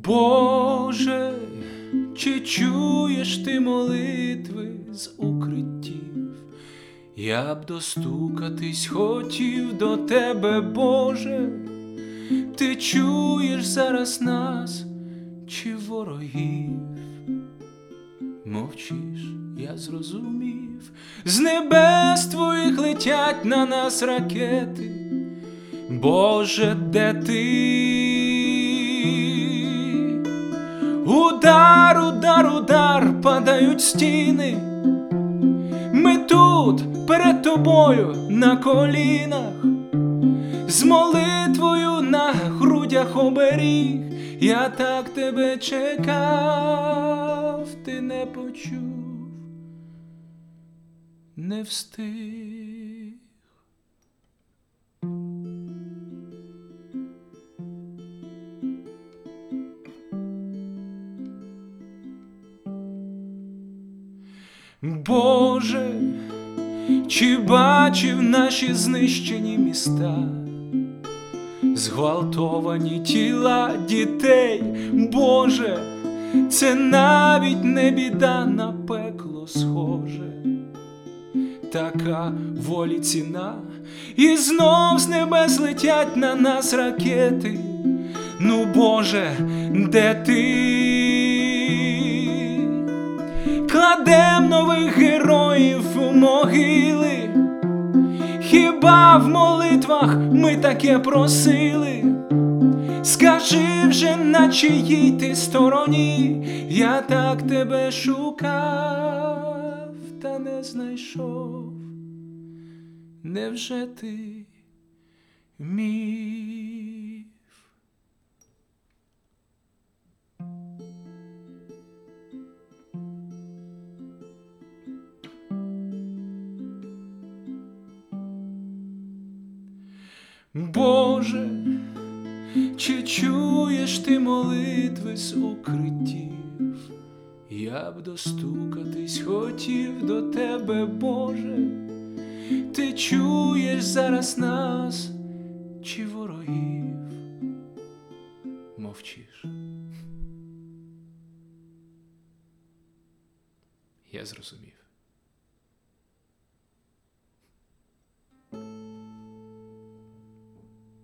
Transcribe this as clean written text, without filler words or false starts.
Боже, чи чуєш ти молитви з укриттів? Я б достукатись хотів до тебе, Боже. Ти чуєш зараз нас чи ворогів? Мовчиш, я зрозумів, з небес твоїх летять на нас ракети. Боже, де ти? Удар, удар, удар, падають стіни. Ми тут перед тобою на колінах, з молитвою на грудях оберіг. Я так тебе чекав, ти не почув, не встиг. Боже, чи бачив наші знищені міста, зґвалтовані тіла дітей? Боже, це навіть не біда, на пекло схоже. Така волі ціна, і знов з небес летять на нас ракети. Ну, Боже, де ти? Кладем нових героїв у могили. Хіба в молитвах ми таке просили? Скажи вже, на чиїй ти стороні? Я так тебе шукав, та не знайшов. Невже ти міф? Боже, чи чуєш ти молитви з укриттів? Я б достукатись хотів до тебе, Боже. Ти чуєш зараз нас чи ворогів? Мовчиш. Я зрозумів.